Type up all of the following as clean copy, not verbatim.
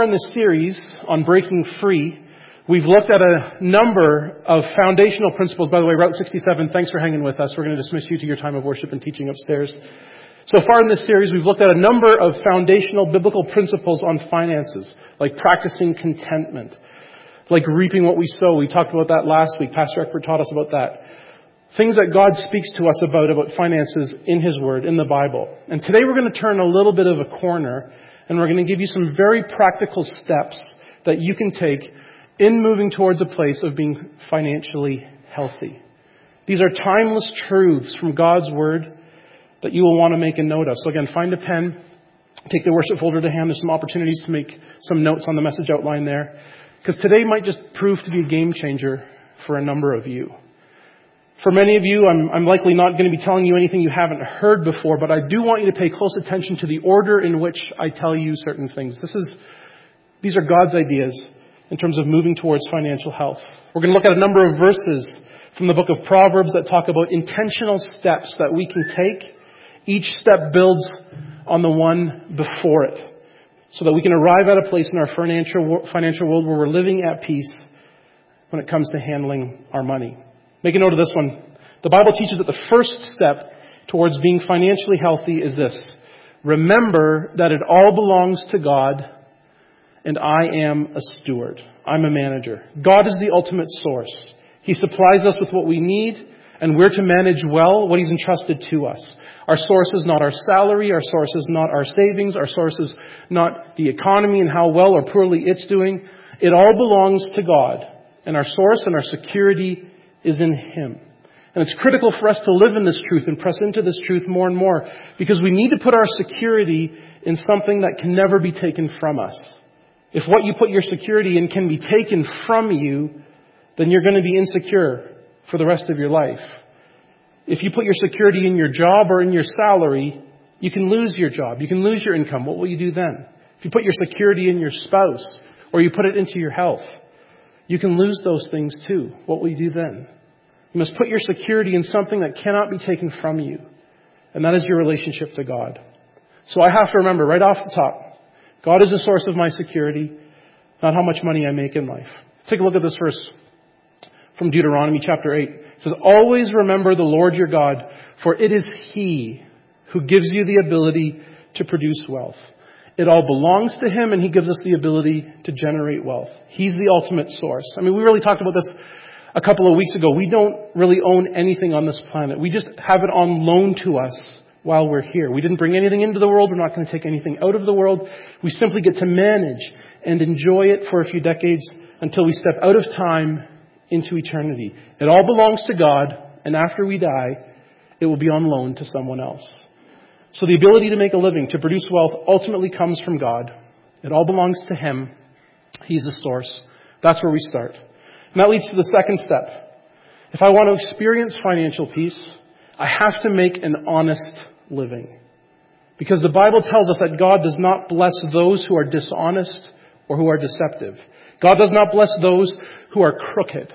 in this series on breaking free, we've looked at a number of foundational principles. By the way, Route 67, thanks for hanging with us. We're going to dismiss you to your time of worship and teaching upstairs. So far in this series, we've looked at a number of foundational biblical principles on finances, like practicing contentment, like reaping what we sow. We talked about that last week. Pastor Eckford taught us about that. Things that God speaks to us about finances in His Word, in the Bible. And today we're going to turn a little bit of a corner, and we're going to give you some very practical steps that you can take in moving towards a place of being financially healthy. These are timeless truths from God's Word that you will want to make a note of. So again, find a pen, take the worship folder to hand. There's some opportunities to make some notes on the message outline there. Because today might just prove to be a game changer for a number of you. For many of you, I'm likely not going to be telling you anything you haven't heard before, but I do want you to pay close attention to the order in which I tell you certain things. These are God's ideas in terms of moving towards financial health. We're going to look at a number of verses from the book of Proverbs that talk about intentional steps that we can take. Each step builds on the one before it, so that we can arrive at a place in our financial world where we're living at peace when it comes to handling our money. Make a note of this one. The Bible teaches that the first step towards being financially healthy is this: remember that it all belongs to God, and I am a steward. I'm a manager. God is the ultimate source. He supplies us with what we need, and we're to manage well what He's entrusted to us. Our source is not our salary. Our source is not our savings. Our source is not the economy and how well or poorly it's doing. It all belongs to God, and our source and our security is in Him. And it's critical for us to live in this truth and press into this truth more and more, because we need to put our security in something that can never be taken from us. If what you put your security in can be taken from you, then you're going to be insecure for the rest of your life. If you put your security in your job or in your salary, you can lose your job. You can lose your income. What will you do then? If you put your security in your spouse or you put it into your health, you can lose those things too. What will you do then? You must put your security in something that cannot be taken from you, and that is your relationship to God. So I have to remember right off the top, God is the source of my security, not how much money I make in life. Take a look at this verse from Deuteronomy chapter 8. It says, always remember the Lord your God, for it is He who gives you the ability to produce wealth. It all belongs to Him, and He gives us the ability to generate wealth. He's the ultimate source. I mean, we really talked about this a couple of weeks ago. We don't really own anything on this planet. We just have it on loan to us while we're here. We didn't bring anything into the world. We're not going to take anything out of the world. We simply get to manage and enjoy it for a few decades until we step out of time into eternity. It all belongs to God, and after we die, it will be on loan to someone else. So the ability to make a living, to produce wealth, ultimately comes from God. It all belongs to Him. He's the source. That's where we start. And that leads to the second step. If I want to experience financial peace, I have to make an honest living. Because the Bible tells us that God does not bless those who are dishonest or who are deceptive. God does not bless those who are crooked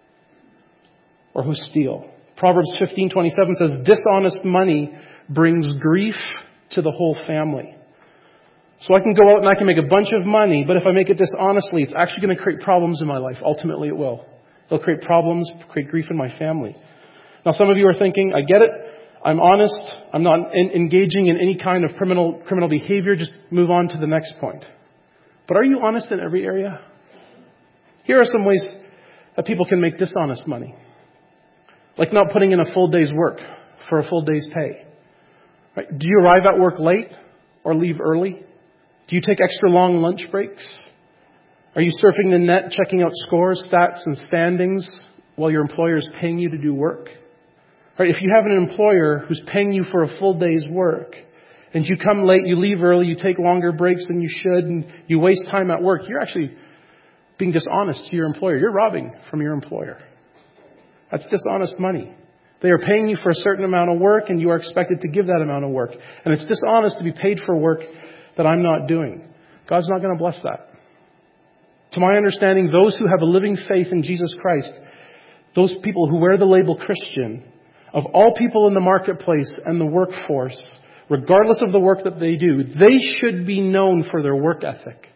or who steal. Proverbs 15:27 says, dishonest money brings grief to the whole family. So I can go out and I can make a bunch of money, but if I make it dishonestly, it's actually going to create problems in my life. Ultimately it will. It'll create problems, create grief in my family. Now some of you are thinking, I get it. I'm honest. I'm not engaging in any kind of criminal behavior. Just move on to the next point. But are you honest in every area? Here are some ways that people can make dishonest money. Like not putting in a full day's work for a full day's pay. Right? Do you arrive at work late or leave early? Do you take extra long lunch breaks? Are you surfing the net, checking out scores, stats, and standings while your employer is paying you to do work? Right? If you have an employer who's paying you for a full day's work, and you come late, you leave early, you take longer breaks than you should, and you waste time at work, you're actually being dishonest to your employer. You're robbing from your employer. That's dishonest money. They are paying you for a certain amount of work, and you are expected to give that amount of work. And it's dishonest to be paid for work that I'm not doing. God's not going to bless that. To my understanding, those who have a living faith in Jesus Christ, those people who wear the label Christian, of all people in the marketplace and the workforce, regardless of the work that they do, they should be known for their work ethic.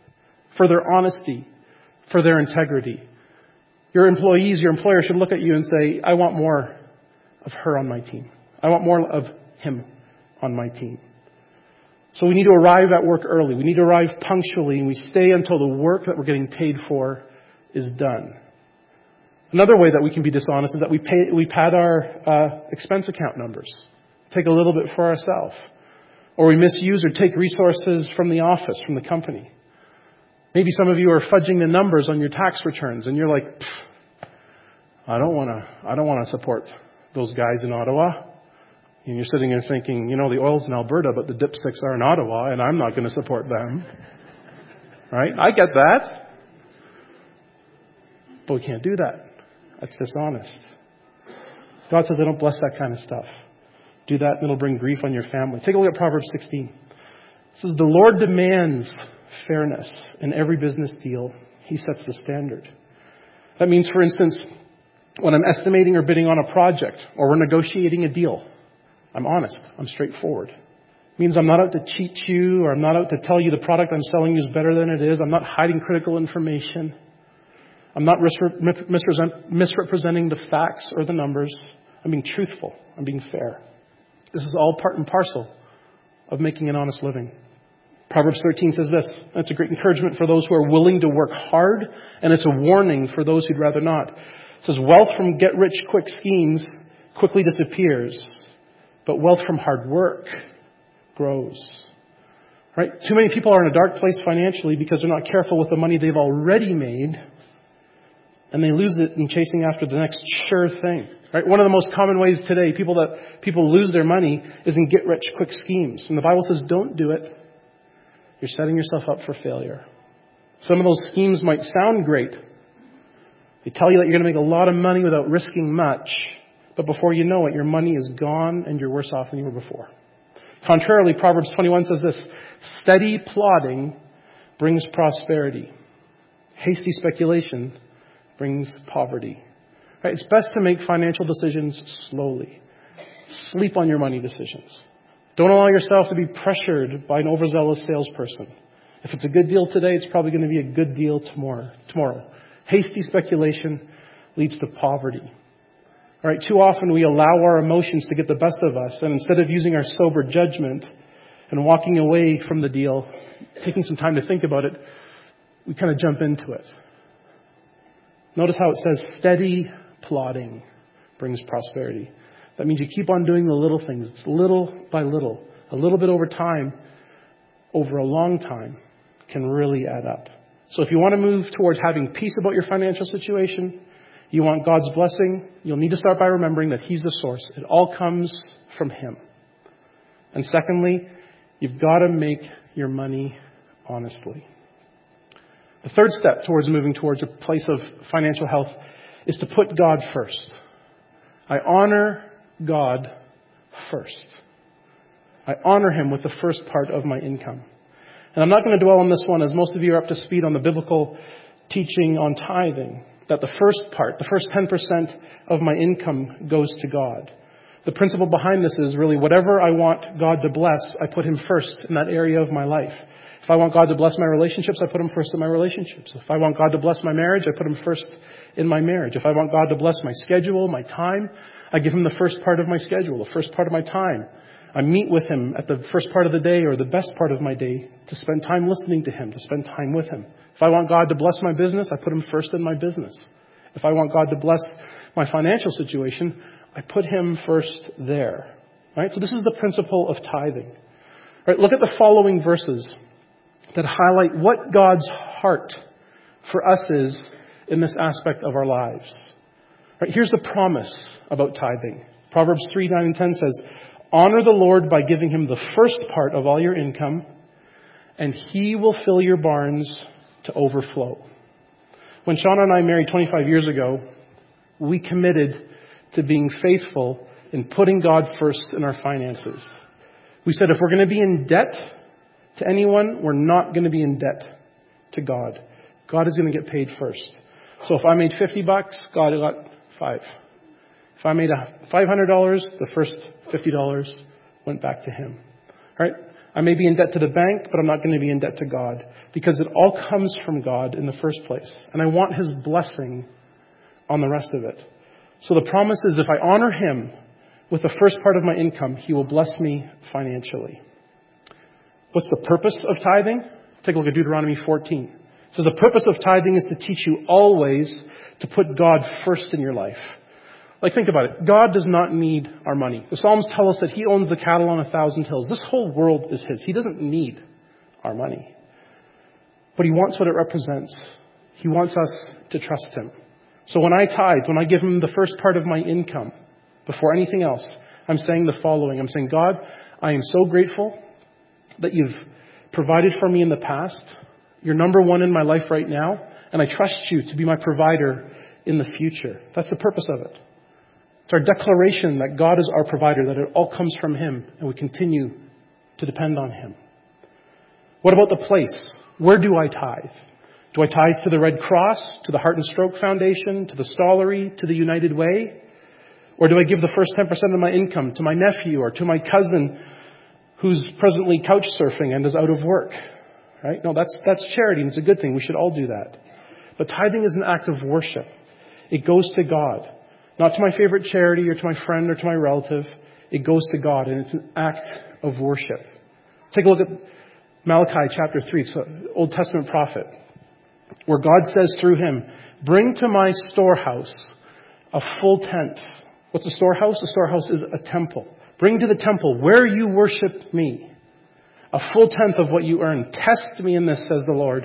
for their honesty, for their integrity. Your employees, your employer should look at you and say, I want more of her on my team. I want more of him on my team. So we need to arrive at work early. We need to arrive punctually, and we stay until the work that we're getting paid for is done. Another way that we can be dishonest is that we pad our expense account numbers, take a little bit for ourselves, or we misuse or take resources from the office, from the company. Maybe some of you are fudging the numbers on your tax returns, and you're like, I don't want to support those guys in Ottawa. And you're sitting there thinking, the oil's in Alberta, but the dipsticks are in Ottawa, and I'm not going to support them. Right? I get that. But we can't do that. That's dishonest. God says, I don't bless that kind of stuff. Do that, and it'll bring grief on your family. Take a look at Proverbs 16. It says, the Lord demands fairness in every business deal. He sets the standard. That means, for instance, when I'm estimating or bidding on a project, or we're negotiating a deal, I'm honest. I'm straightforward. It means I'm not out to cheat you, or I'm not out to tell you the product I'm selling you is better than it is. I'm not hiding critical information. I'm not misrepresenting the facts or the numbers. I'm being truthful. I'm being fair. This is all part and parcel of making an honest living. Proverbs 13 says this. It's a great encouragement for those who are willing to work hard, and it's a warning for those who'd rather not. It says, wealth from get-rich-quick schemes quickly disappears, but wealth from hard work grows. Right? Too many people are in a dark place financially because they're not careful with the money they've already made, and they lose it in chasing after the next sure thing. Right? One of the most common ways today people lose their money is in get-rich-quick schemes. And the Bible says, don't do it. You're setting yourself up for failure. Some of those schemes might sound great. They tell you that you're going to make a lot of money without risking much. But before you know it, your money is gone and you're worse off than you were before. Contrarily, Proverbs 21 says this, steady plodding brings prosperity. Hasty speculation brings poverty. Right? It's best to make financial decisions slowly. Sleep on your money decisions. Don't allow yourself to be pressured by an overzealous salesperson. If it's a good deal today, it's probably going to be a good deal tomorrow. Hasty speculation leads to poverty. All right, too often we allow our emotions to get the best of us, and instead of using our sober judgment and walking away from the deal, taking some time to think about it, we kind of jump into it. Notice how it says steady plodding brings prosperity. That means you keep on doing the little things. It's little by little. A little bit over time, over a long time, can really add up. So if you want to move towards having peace about your financial situation, you want God's blessing, you'll need to start by remembering that He's the source. It all comes from Him. And secondly, you've got to make your money honestly. The third step towards moving towards a place of financial health is to put God first. I honor God first. I honor Him with the first part of my income. And I'm not going to dwell on this one, as most of you are up to speed on the biblical teaching on tithing, that the first part, the first 10% of my income goes to God. The principle behind this is really whatever I want God to bless, I put Him first in that area of my life. If I want God to bless my relationships, I put Him first in my relationships. If I want God to bless my marriage, I put Him first in my marriage. If I want God to bless my schedule, my time, I give Him the first part of my schedule, the first part of my time. I meet with Him at the first part of the day or the best part of my day to spend time listening to Him, to spend time with Him. If I want God to bless my business, I put Him first in my business. If I want God to bless my financial situation, I put Him first there. Right? So this is the principle of tithing. Right? Look at the following verses that highlight what God's heart for us is in this aspect of our lives. Right? Here's the promise about tithing. Proverbs 3, 9, and 10 says, honor the Lord by giving Him the first part of all your income, and He will fill your barns to overflow. When Shauna and I married 25 years ago, we committed to being faithful in putting God first in our finances. We said if we're going to be in debt to anyone, we're not going to be in debt to God. God is going to get paid first. So if I made $50, God got $5. If I made $500, the first $50 went back to Him. All right? I may be in debt to the bank, but I'm not going to be in debt to God because it all comes from God in the first place. And I want His blessing on the rest of it. So the promise is if I honor Him with the first part of my income, He will bless me financially. What's the purpose of tithing? Take a look at Deuteronomy 14. It says the purpose of tithing is to teach you always to put God first in your life. Like, think about it. God does not need our money. The Psalms tell us that He owns the cattle on 1,000 hills. This whole world is His. He doesn't need our money. But He wants what it represents. He wants us to trust Him. So when I tithe, when I give Him the first part of my income, before anything else, I'm saying the following. I'm saying, God, I am so grateful that You've provided for me in the past. You're number one in my life right now. And I trust You to be my provider in the future. That's the purpose of it. It's our declaration that God is our provider, that it all comes from Him, and we continue to depend on Him. What about the place? Where do I tithe? Do I tithe to the Red Cross, to the Heart and Stroke Foundation, to the Stollery, to the United Way? Or do I give the first 10% of my income to my nephew or to my cousin who's presently couch surfing and is out of work? Right? No, that's charity, and it's a good thing. We should all do that. But tithing is an act of worship. It goes to God. Not to my favorite charity or to my friend or to my relative. It goes to God, and it's an act of worship. Take a look at Malachi chapter 3. It's an Old Testament prophet, where God says through him, bring to my storehouse a full tenth. What's a storehouse? A storehouse is a temple. Bring to the temple where you worship me a full tenth of what you earn. Test me in this, says the Lord.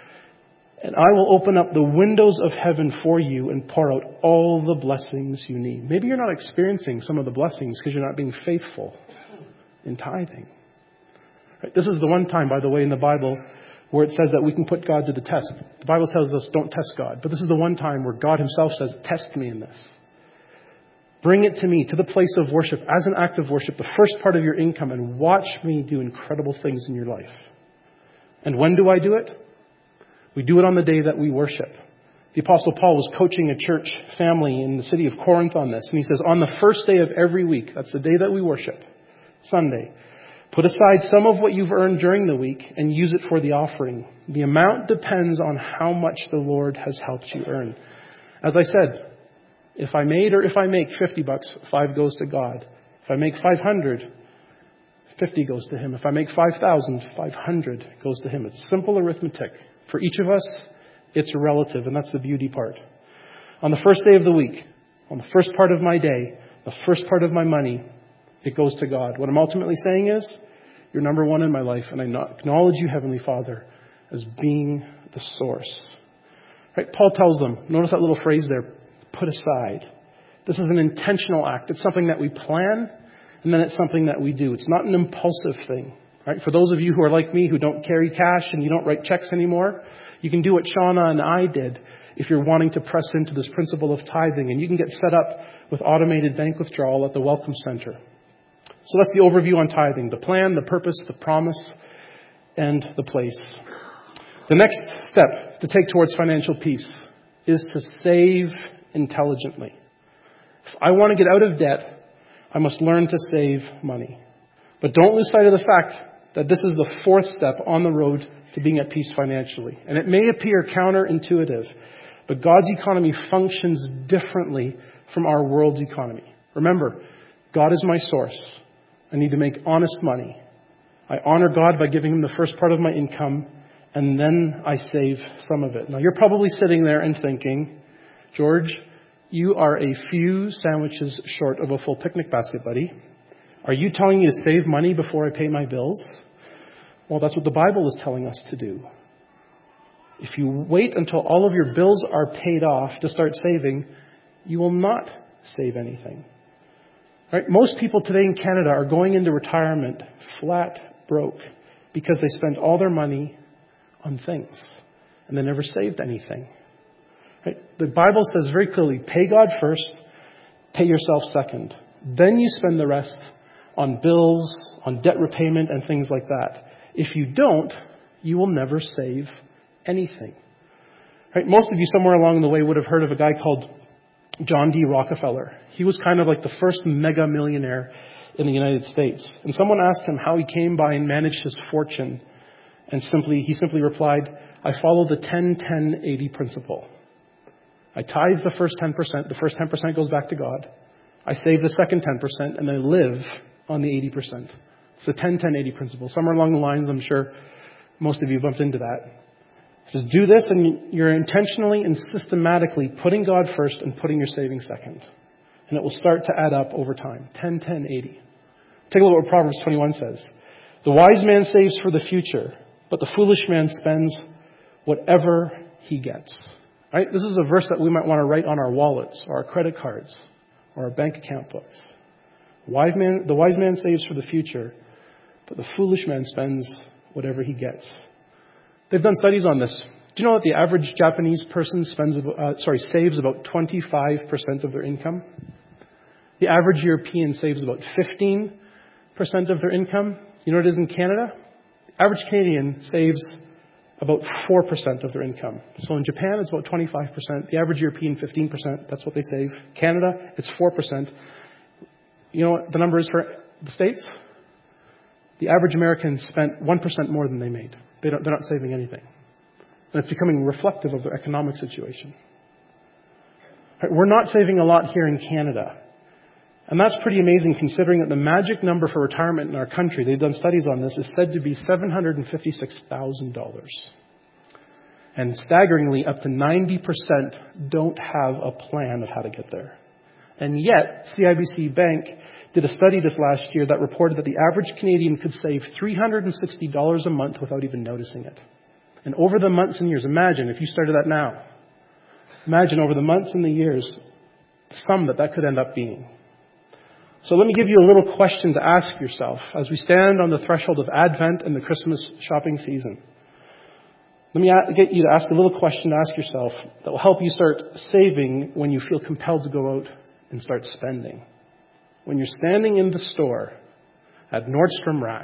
And I will open up the windows of heaven for you and pour out all the blessings you need. Maybe you're not experiencing some of the blessings because you're not being faithful in tithing. Right? This is the one time, by the way, in the Bible where it says that we can put God to the test. The Bible tells us don't test God. But this is the one time where God Himself says, test me in this. Bring it to me, to the place of worship, as an act of worship, the first part of your income, and watch me do incredible things in your life. And when do I do it? We do it on the day that we worship. The Apostle Paul was coaching a church family in the city of Corinth on this. And he says, on the first day of every week, that's the day that we worship, Sunday, put aside some of what you've earned during the week and use it for the offering. The amount depends on how much the Lord has helped you earn. As I said, if I make $50, $5 goes to God. If I make 500, 50 goes to Him. If I make 5,000, 500 goes to Him. It's simple arithmetic. For each of us, it's relative, and that's the beauty part. On the first day of the week, on the first part of my day, the first part of my money, it goes to God. What I'm ultimately saying is, you're number one in my life, and I acknowledge you, Heavenly Father, as being the source. Right? Paul tells them, notice that little phrase there, put aside. This is an intentional act. It's something that we plan, and then it's something that we do. It's not an impulsive thing. Right? For those of you who are like me, who don't carry cash and you don't write checks anymore, you can do what Shauna and I did if you're wanting to press into this principle of tithing. And you can get set up with automated bank withdrawal at the Welcome Center. So that's the overview on tithing. The plan, the purpose, the promise, and the place. The next step to take towards financial peace is to save intelligently. If I want to get out of debt, I must learn to save money. But don't lose sight of the fact that this is the fourth step on the road to being at peace financially. And it may appear counterintuitive, but God's economy functions differently from our world's economy. Remember, God is my source. I need to make honest money. I honor God by giving Him the first part of my income, and then I save some of it. Now, you're probably sitting there and thinking, George, you are a few sandwiches short of a full picnic basket, buddy. Are you telling me to save money before I pay my bills? Well, that's what the Bible is telling us to do. If you wait until all of your bills are paid off to start saving, you will not save anything. Right? Most people today in Canada are going into retirement flat broke because they spent all their money on things and they never saved anything. Right? The Bible says very clearly, pay God first, pay yourself second. Then you spend the rest on bills, on debt repayment, and things like that. If you don't, you will never save anything. Right? Most of you somewhere along the way would have heard of a guy called John D. Rockefeller. He was kind of like the first mega millionaire in the United States. And someone asked him how he came by and managed his fortune. And he simply replied, I follow the 10-10-80 principle. I tithe the first 10%. The first 10% goes back to God. I save the second 10%, and I live on the 80%. It's the 10-10-80 principle. Somewhere along the lines, I'm sure most of you bumped into that. So do this, and you're intentionally and systematically putting God first and putting your savings second. And it will start to add up over time. 10-10-80. Take a look at what Proverbs 21 says. The wise man saves for the future, but the foolish man spends whatever he gets. Right? This is a verse that we might want to write on our wallets or our credit cards or our bank account books. The wise man saves for the future, but the foolish man spends whatever he gets. They've done studies on this. Do you know that the average Japanese person saves about 25% of their income? The average European saves about 15% of their income. You know what it is in Canada? The average Canadian saves about 4% of their income. So in Japan, it's about 25%. The average European, 15%. That's what they save. Canada, it's 4%. You know what the number is for the States? The average American spent 1% more than they made. They're not saving anything. And it's becoming reflective of their economic situation. Right, we're not saving a lot here in Canada. And that's pretty amazing considering that the magic number for retirement in our country, they've done studies on this, is said to be $756,000. And staggeringly, up to 90% don't have a plan of how to get there. And yet, CIBC Bank did a study this last year that reported that the average Canadian could save $360 a month without even noticing it. And over the months and years, imagine if you started that now. Imagine over the months and the years, the sum that could end up being. So let me give you a little question to ask yourself as we stand on the threshold of Advent and the Christmas shopping season. Let me get you to ask a little question to ask yourself that will help you start saving when you feel compelled to go out and start spending. When you're standing in the store at Nordstrom Rack.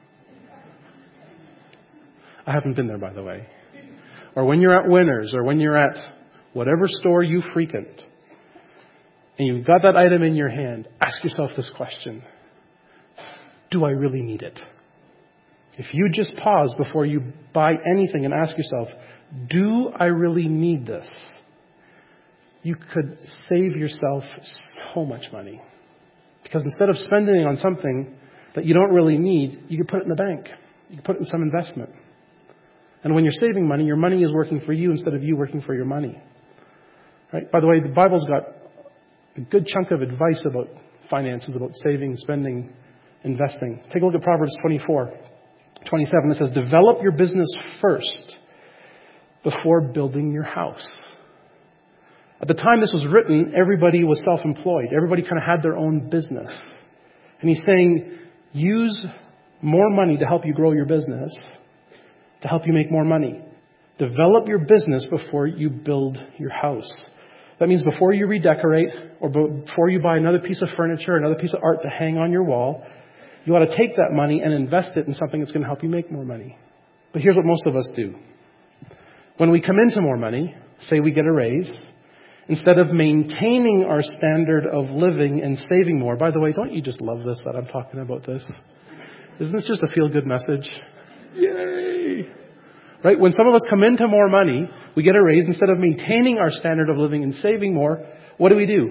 I haven't been there, by the way. Or when you're at Winners, or when you're at whatever store you frequent, and you've got that item in your hand, ask yourself this question. Do I really need it? If you just pause before you buy anything and ask yourself, do I really need this? You could save yourself so much money. Because instead of spending it on something that you don't really need, you could put it in the bank. You could put it in some investment. And when you're saving money, your money is working for you instead of you working for your money. Right? By the way, the Bible's got a good chunk of advice about finances, about saving, spending, investing. Take a look at Proverbs 24:27. It says, develop your business first before building your house. At the time this was written, everybody was self-employed. Everybody kind of had their own business. And he's saying, use more money to help you grow your business, to help you make more money. Develop your business before you build your house. That means before you redecorate or before you buy another piece of furniture, another piece of art to hang on your wall, you ought to take that money and invest it in something that's going to help you make more money. But here's what most of us do. When we come into more money, say we get a raise, instead of maintaining our standard of living and saving more, by the way, don't you just love this that I'm talking about this? Isn't this just a feel-good message? Yay! Right? When some of us come into more money, we get a raise. Instead of maintaining our standard of living and saving more, what do?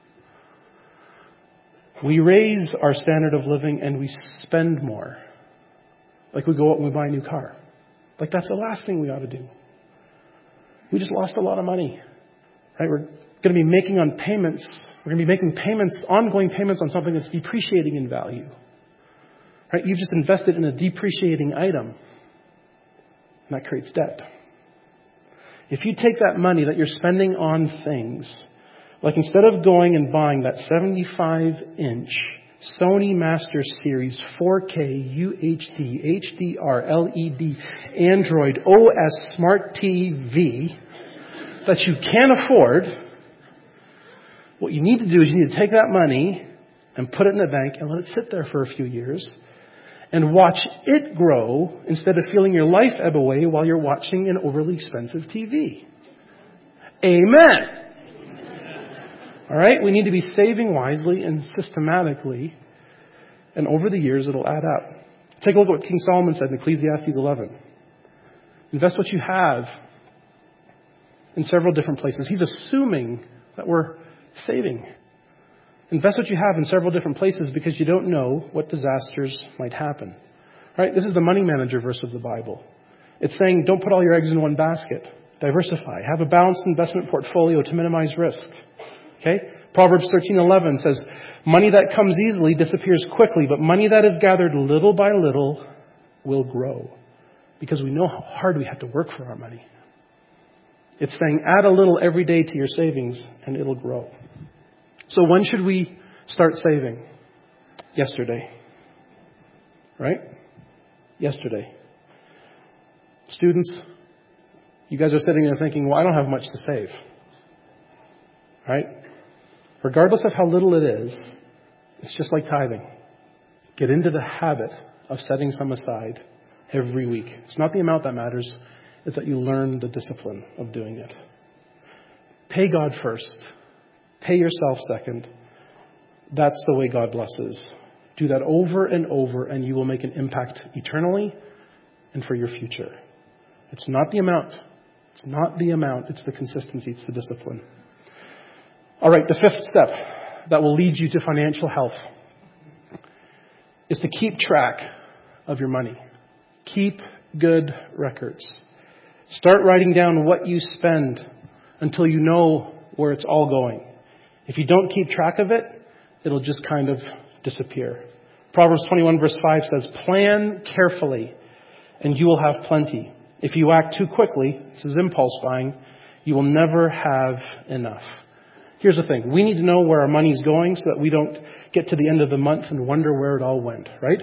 We raise our standard of living and we spend more. Like we go out and we buy a new car. Like that's the last thing we ought to do. We just lost a lot of money. Right? We're going to be making ongoing payments on something that's depreciating in value. Right? You've just invested in a depreciating item. And that creates debt. If you take that money that you're spending on things, like instead of going and buying that 75-inch Sony Master Series 4K UHD HDR LED Android OS Smart TV that you can't afford, what you need to do is you need to take that money and put it in the bank and let it sit there for a few years and watch it grow instead of feeling your life ebb away while you're watching an overly expensive TV. Amen. All right? We need to be saving wisely and systematically And over the years, it'll add up. Take a look at what King Solomon said in Ecclesiastes 11. Invest what you have in several different places. He's assuming that we're saving. Invest what you have in several different places because you don't know what disasters might happen. Right? This is the money manager verse of the Bible. It's saying don't put all your eggs in one basket. Diversify. Have a balanced investment portfolio to minimize risk. Okay? Proverbs 13:11 says, money that comes easily disappears quickly, but money that is gathered little by little will grow. Because we know how hard we have to work for our money. It's saying add a little every day to your savings and it'll grow. So when should we start saving? Yesterday. Right? Yesterday. Students, you guys are sitting there thinking, well, I don't have much to save. Right? Regardless of how little it is, it's just like tithing. Get into the habit of setting some aside every week. It's not the amount that matters. It's that you learn the discipline of doing it. Pay God first. Pay yourself second. That's the way God blesses. Do that over and over and you will make an impact eternally and for your future. It's not the amount. It's not the amount. It's the consistency. It's the discipline. All right, the fifth step that will lead you to financial health is to keep track of your money. Keep good records. Start writing down what you spend until you know where it's all going. If you don't keep track of it, it'll just kind of disappear. Proverbs 21 verse 5 says, plan carefully and you will have plenty. If you act too quickly, this is impulse buying, you will never have enough. Here's the thing. We need to know where our money's going so that we don't get to the end of the month and wonder where it all went, right?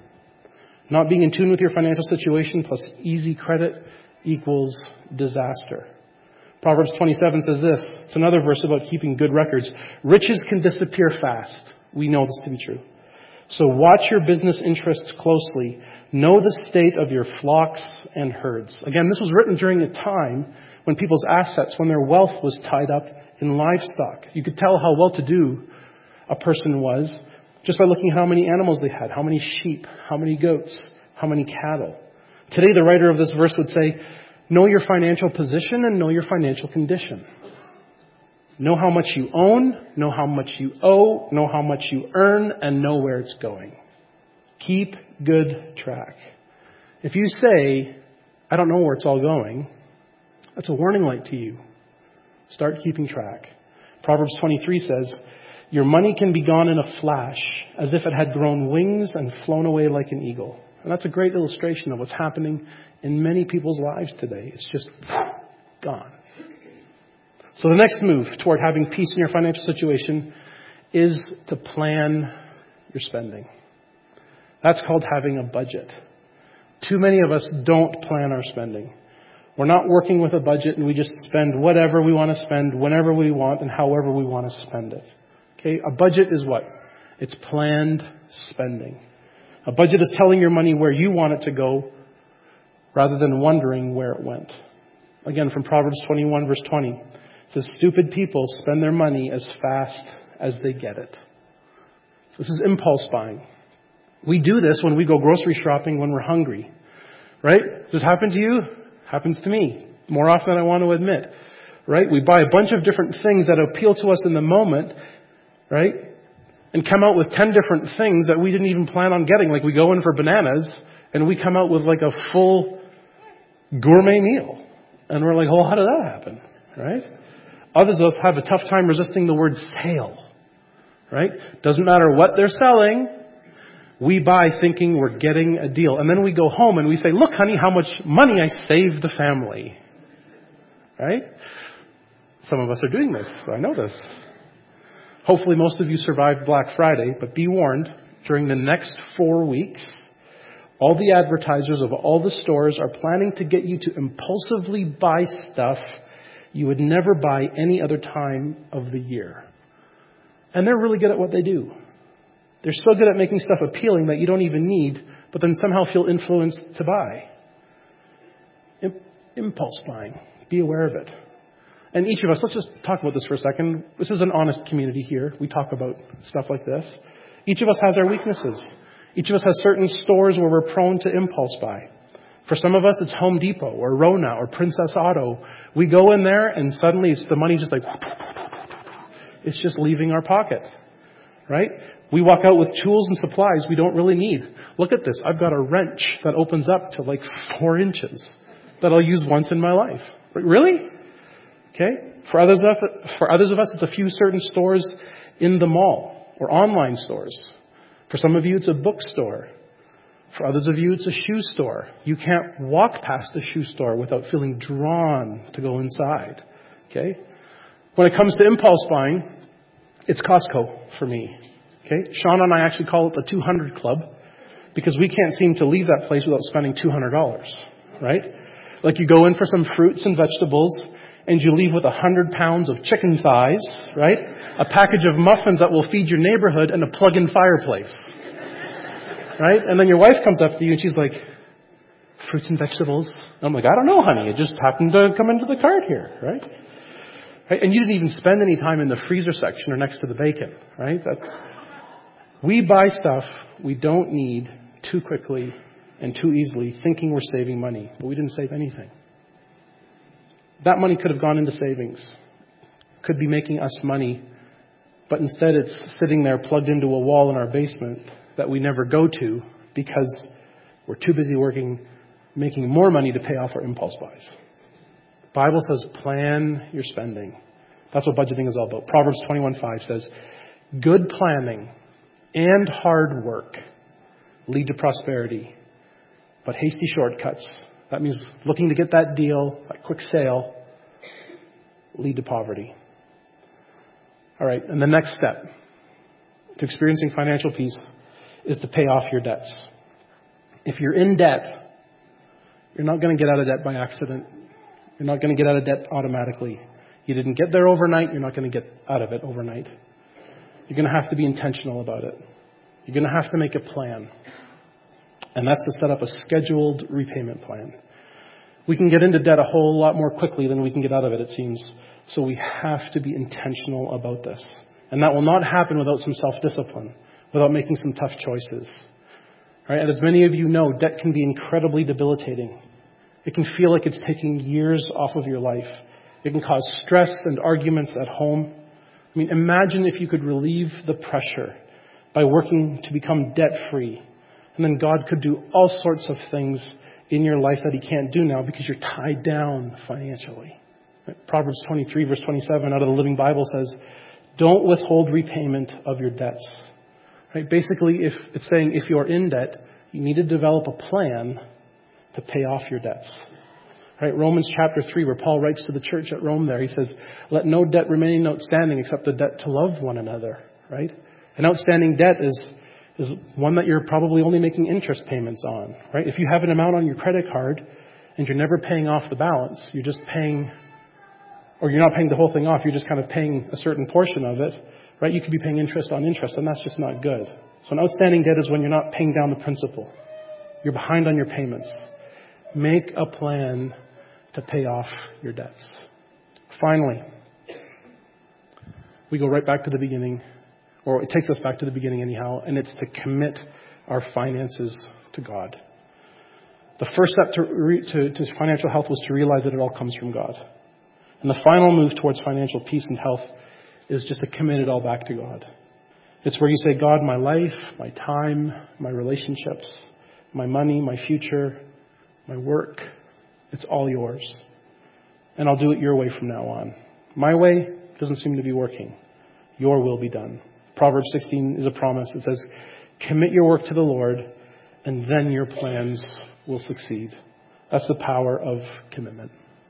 Not being in tune with your financial situation plus easy credit equals disaster. Proverbs 27 says this. It's another verse about keeping good records. Riches can disappear fast. We know this to be true. So watch your business interests closely. Know the state of your flocks and herds. Again, this was written during a time when people's assets, when their wealth was tied up in livestock. You could tell how well-to-do a person was just by looking at how many animals they had, how many sheep, how many goats, how many cattle. Today, the writer of this verse would say, know your financial position and know your financial condition. Know how much you own, know how much you owe, know how much you earn, and know where it's going. Keep good track. If you say, I don't know where it's all going, that's a warning light to you. Start keeping track. Proverbs 23 says, your money can be gone in a flash, as if it had grown wings and flown away like an eagle. And that's a great illustration of what's happening in many people's lives today. It's just gone. So the next move toward having peace in your financial situation is to plan your spending. That's called having a budget. Too many of us don't plan our spending. We're not working with a budget and we just spend whatever we want to spend, whenever we want, and however we want to spend it. Okay? A budget is what? It's planned spending. A budget is telling your money where you want it to go rather than wondering where it went. Again, from Proverbs 21 verse 20. It says, stupid people spend their money as fast as they get it. This is impulse buying. We do this when we go grocery shopping when we're hungry. Right? Does this happen to you? Happens to me more often than I want to admit. Right? We buy a bunch of different things that appeal to us in the moment. Right? And come out with 10 different things that we didn't even plan on getting. Like we go in for bananas and we come out with like a full gourmet meal. And we're like, well, how did that happen? Right? Others of us have a tough time resisting the word sale. Right? Doesn't matter what they're selling. We buy thinking we're getting a deal. And then we go home and we say, look, honey, how much money I saved the family. Right? Some of us are doing this. I know this. Hopefully most of you survived Black Friday, but be warned, during the next 4 weeks, all the advertisers of all the stores are planning to get you to impulsively buy stuff you would never buy any other time of the year. And they're really good at what they do. They're so good at making stuff appealing that you don't even need, but then somehow feel influenced to buy. Impulse buying. Be aware of it. And each of us, let's just talk about this for a second. This is an honest community here. We talk about stuff like this. Each of us has our weaknesses. Each of us has certain stores where we're prone to impulse buy. For some of us, it's Home Depot or Rona or Princess Auto. We go in there and suddenly the money's just like, it's just leaving our pocket, right? We walk out with tools and supplies we don't really need. Look at this. I've got a wrench that opens up to like 4 inches that I'll use once in my life. Really? Okay. For others of us, it's a few certain stores in the mall or online stores. For some of you, it's a bookstore. For others of you, it's a shoe store. You can't walk past a shoe store without feeling drawn to go inside. Okay? When it comes to impulse buying, it's Costco for me. Okay? Sean and I actually call it the 200 Club because we can't seem to leave that place without spending $200, right? Like you go in for some fruits and vegetables and you leave with 100 pounds of chicken thighs, right? A package of muffins that will feed your neighborhood and a plug-in fireplace. Right? And then your wife comes up to you and she's like, fruits and vegetables? I'm like, I don't know, honey. It just happened to come into the cart here, right? And you didn't even spend any time in the freezer section or next to the bacon, right? We buy stuff we don't need too quickly and too easily, thinking we're saving money, but we didn't save anything. That money could have gone into savings, could be making us money, but instead it's sitting there plugged into a wall in our basement that we never go to because we're too busy making more money to pay off our impulse buys. The Bible says plan your spending. That's what budgeting is all about. Proverbs 21:5 says, good planning and hard work lead to prosperity, but hasty shortcuts, that means looking to get that deal, that quick sale, lead to poverty. All right, and the next step to experiencing financial peace is to pay off your debts. If you're in debt, you're not going to get out of debt by accident. You're not going to get out of debt automatically. You didn't get there overnight. You're not going to get out of it overnight. You're going to have to be intentional about it. You're going to have to make a plan. And that's to set up a scheduled repayment plan. We can get into debt a whole lot more quickly than we can get out of it, it seems. So we have to be intentional about this. And that will not happen without some self-discipline, without making some tough choices. Right? And as many of you know, debt can be incredibly debilitating. It can feel like it's taking years off of your life. It can cause stress and arguments at home. I mean, imagine if you could relieve the pressure by working to become debt-free. And then God could do all sorts of things in your life that He can't do now because you're tied down financially. Right? Proverbs 23 verse 27 out of the Living Bible says, don't withhold repayment of your debts. Right? Basically, if it's saying if you're in debt, you need to develop a plan to pay off your debts. Right? Romans chapter 3, where Paul writes to the church at Rome there, he says, let no debt remain outstanding except the debt to love one another. Right? An outstanding debt is one that you're probably only making interest payments on. Right? If you have an amount on your credit card and you're never paying off the balance, you're just paying, or you're not paying the whole thing off, you're just kind of paying a certain portion of it. Right? You could be paying interest on interest, and that's just not good. So an outstanding debt is when you're not paying down the principal. You're behind on your payments. Make a plan to pay off your debts. Finally, we go right back to the beginning, or it takes us back to the beginning anyhow, and it's to commit our finances to God. The first step to financial health was to realize that it all comes from God. And the final move towards financial peace and health is just to commit it all back to God. It's where you say, God, my life, my time, my relationships, my money, my future, my work, it's all yours. And I'll do it your way from now on. My way doesn't seem to be working. Your will be done. Proverbs 16 is a promise. It says, commit your work to the Lord, and then your plans will succeed. That's the power of commitment.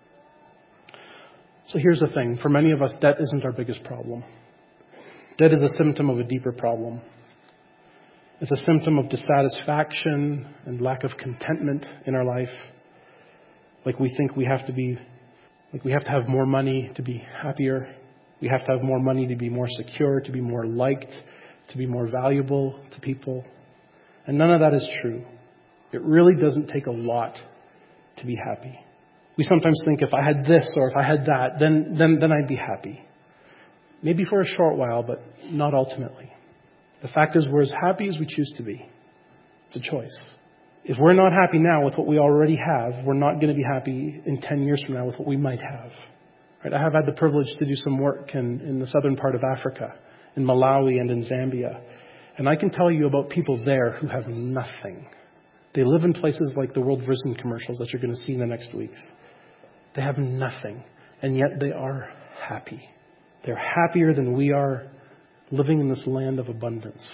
So here's the thing. For many of us, debt isn't our biggest problem. Debt is a symptom of a deeper problem. It's a symptom of dissatisfaction and lack of contentment in our life. Like we think we have to have more money to be happier. We have to have more money to be more secure, to be more liked, to be more valuable to people. And none of that is true. It really doesn't take a lot to be happy. We sometimes think if I had this or if I had that, then I'd be happy. Maybe for a short while, but not ultimately. The fact is we're as happy as we choose to be. It's a choice. If we're not happy now with what we already have, we're not going to be happy in 10 years from now with what we might have. Right? I have had the privilege to do some work in the southern part of Africa, in Malawi and in Zambia. And I can tell you about people there who have nothing. They live in places like the World Vision commercials that you're going to see in the next weeks. They have nothing, and yet they are happy. They're happier than we are living in this land of abundance.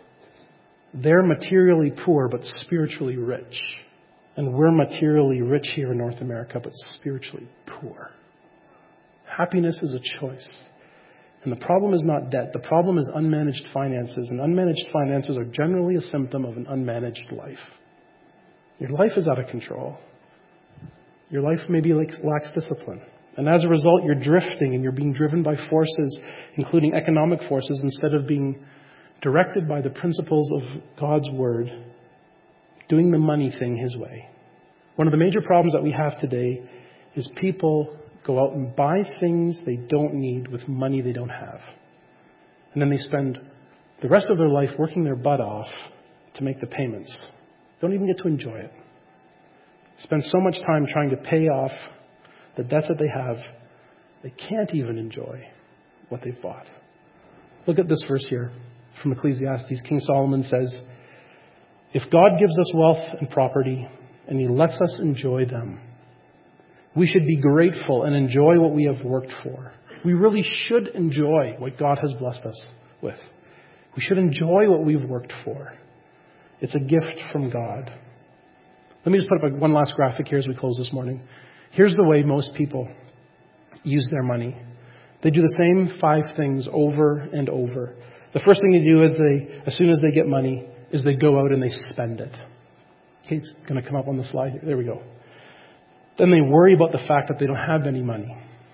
They're materially poor but spiritually rich. And we're materially rich here in North America but spiritually poor. Happiness is a choice. And the problem is not debt. The problem is unmanaged finances. And unmanaged finances are generally a symptom of an unmanaged life. Your life is out of control. Your life maybe lacks discipline. And as a result, you're drifting and you're being driven by forces, including economic forces, instead of being directed by the principles of God's Word, doing the money thing His way. One of the major problems that we have today is people go out and buy things they don't need with money they don't have. And then they spend the rest of their life working their butt off to make the payments. Don't even get to enjoy it. Spend so much time trying to pay off the debts that they have, they can't even enjoy what they've bought. Look at this verse here from Ecclesiastes. King Solomon says, "If God gives us wealth and property, and He lets us enjoy them, we should be grateful and enjoy what we have worked for." We really should enjoy what God has blessed us with. We should enjoy what we've worked for. It's a gift from God. Let me just put up one last graphic here as we close this morning. Here's the way most people use their money. They do the same 5 things over and over. The first thing they do is as soon as they get money, is they go out and they spend it. Okay, it's going to come up on the slide here. There we go. Then they worry about the fact that they don't have any money.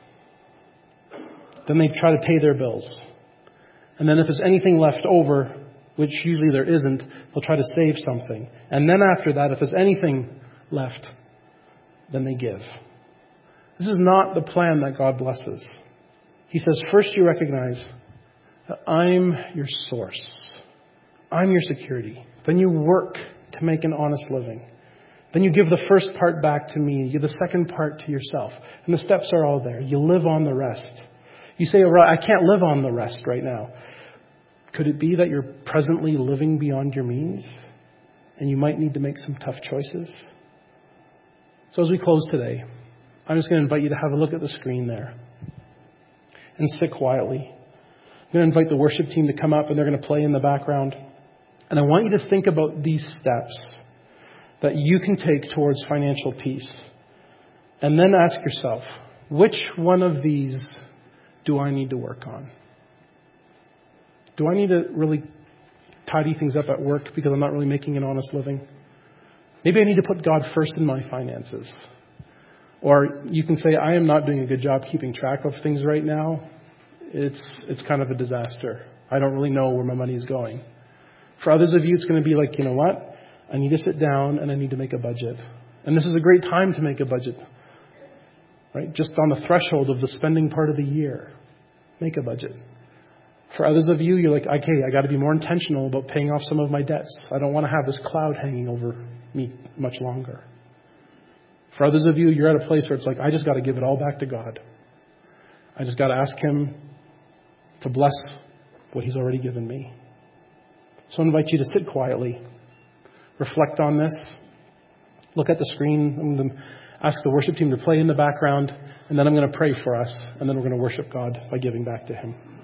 Then they try to pay their bills. And then if there's anything left over, which usually there isn't, they'll try to save something. And then after that, if there's anything left, then they give. This is not the plan that God blesses. He says, first you recognize that I'm your source. I'm your security. Then you work to make an honest living. Then you give the first part back to me. You give the second part to yourself. And the steps are all there. You live on the rest. You say, "Oh, I can't live on the rest right now." Could it be that you're presently living beyond your means? And you might need to make some tough choices? So as we close today, I'm just going to invite you to have a look at the screen there. And sit quietly. I'm going to invite the worship team to come up and they're going to play in the background. And I want you to think about these steps that you can take towards financial peace. And then ask yourself, which one of these do I need to work on? Do I need to really tidy things up at work because I'm not really making an honest living? Maybe I need to put God first in my finances. Or you can say, I am not doing a good job keeping track of things right now. It's kind of a disaster. I don't really know where my money's going. For others of you, it's going to be like, you know what? I need to sit down and I need to make a budget. And this is a great time to make a budget. Right? Just on the threshold of the spending part of the year. Make a budget. For others of you, you're like, okay, I got to be more intentional about paying off some of my debts. I don't want to have this cloud hanging over me much longer. For others of you, you're at a place where it's like, I just got to give it all back to God. I just got to ask Him to bless what He's already given me. So I invite you to sit quietly, reflect on this, look at the screen. I'm going to ask the worship team to play in the background, and then I'm going to pray for us, and then we're going to worship God by giving back to Him.